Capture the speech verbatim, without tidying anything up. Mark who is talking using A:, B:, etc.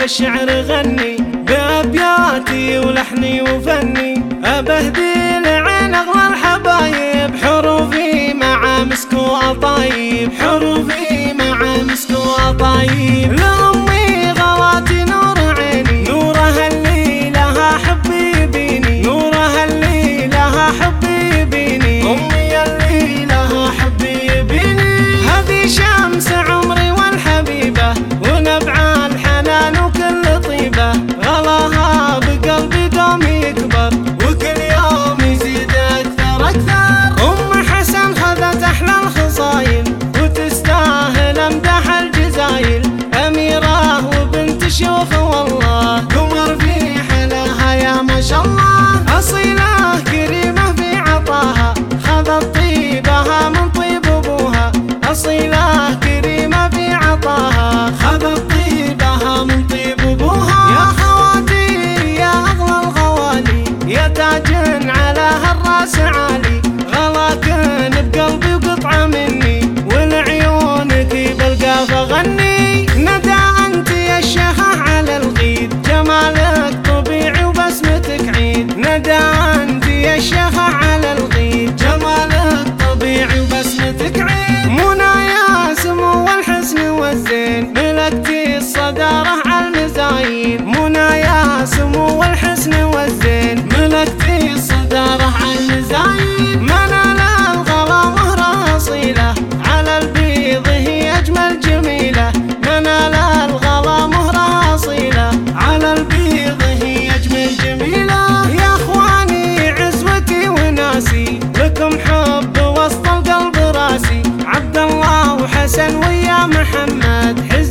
A: بالشعر غني بأبياتي ولحني وفني، أبهدي لعين أغلى الحبايب حروفي مع مسك وأطايب، حروفي مع مسك وأطايب. لأمي غواتي نور عيني، نورها اللي لها حبي يبيني، نورها اللي لها حبي يبيني، أمي اللي لها حبي يبيني. هذه شمس عمري والحبيبة ونبع الحنان وكل طيبة، غلاها بقلبي دوم يكبر وكل يوم يزيد أكثر أكثر. أم حسن خذت أحلى الخصايل وتستاهل أمدح الجزايل، أميرة وبنت شيوخ والله قمر في حلاها يا ما شاء الله. أصيلة كريمة في عطاها خذت طيبها من طيب أبوها، أصيلة كريمة في عطاها خذت طيبها من طيب أبوها. يا خواتي يا أغلى الغوالي يا تاج على هالراس عالي، غلاكن بقلبي وقطعة مني ولعيونك بلقى فغني. ندى أنت يا الشيخة على الغيد جمالك طبيعي وبسمتك عيد، ندى أنت يا الشيخة على الغيد جمالك طبيعي وبسمتك عيد. منى يا سمو والحسن والزين ملكتي الصدارة على المزايين، منى يا سمو والحسن والزين ملكتي الصدارة على المزايين. منال الغلا مهرة أصيلة على البيض هي أجمل جميلة، منال الغلا مهرة أصيلة على البيض هي أجمل جميلة. يا أخواني عزوتي وناسي لكم حب وسط القلب راسي، عبد الله وحسن ويا محمد